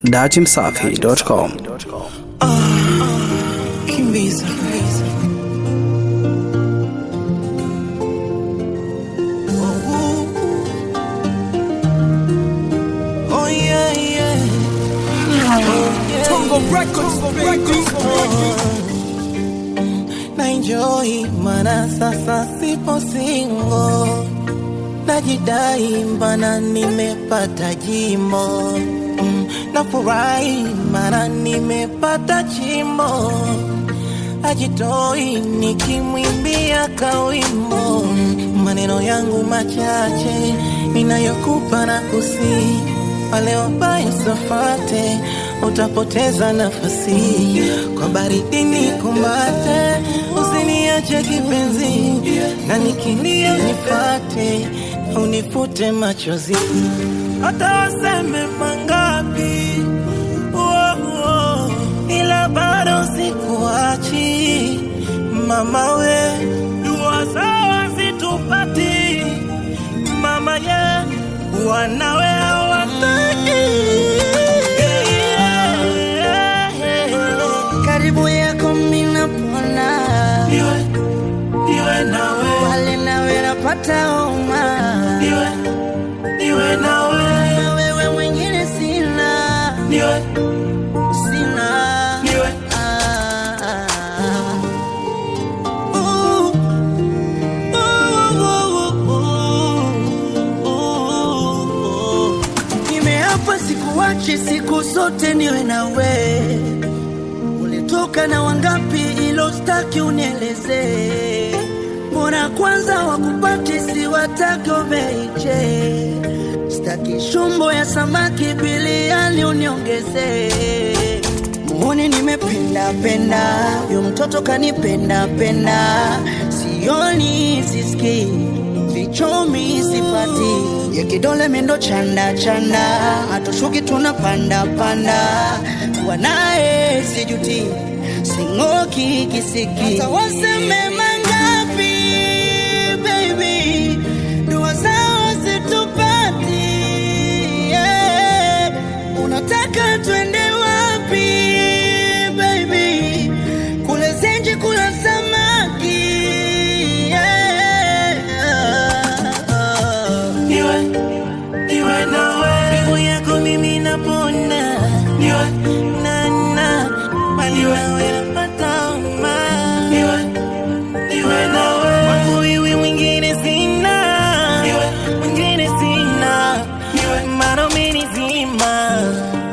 datimsafi.com. Kimbiza. Oh yeah, yeah. Tongo Records, na enjoy mana sasa sipo single, najidai mana nimepata jimbo, nafurahi mana nimepata chimbo, ajitoi nikimwimbia kawimbo, maneno yangu machache ninayokupa na kusi, wale wabaya sofate utapoteza nafasi, kwa baridi nikumbate, usiniache kipenzi, na nikilia nifate, unifute machozi, hata waseme mangapi, ila bado sikuachi, mama we, dua sawa situpati, mama ye, wanawe hawataki. Karibu yako mina pona, Niwe nawe, wale nawe napata homa, niwe nawe, na wewe mwingine sina, niwe nimeapa sikuachi siku zote niwe nawe. Ulitoka na wangapi ilo staki unieleze, mbona kwanza wakupati siwataki umeiche, staki shumbo ya samaki biliani uniongeze. Muone nimependa penda, yu mtoto kanipenda penda, sioni siski, vichomi sipati, ya kidole mendo chanda chanda, hatushuki tunapanda panda, wanae sijuti, singoki kisiki, hata waseme mangapi baby, dua zao situpati, yeah. Unataka twende wapi baby, kule zenji kula samaki, yeah. niwe nawe, miguu yako mimi napona, niwe mali wewe napata homa, niwe nawe, wako iwi mwingine sina, mwingine sina, mano menizima,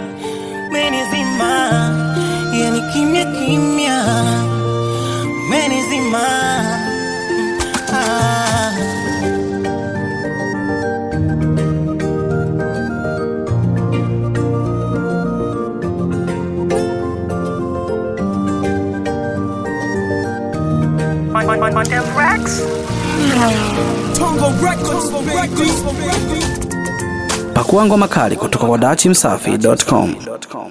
yani kimya kimya, menizima, On them racks. Tongo Records, baby. Pakua ngoma kali kutoka kwa datimsafi.com.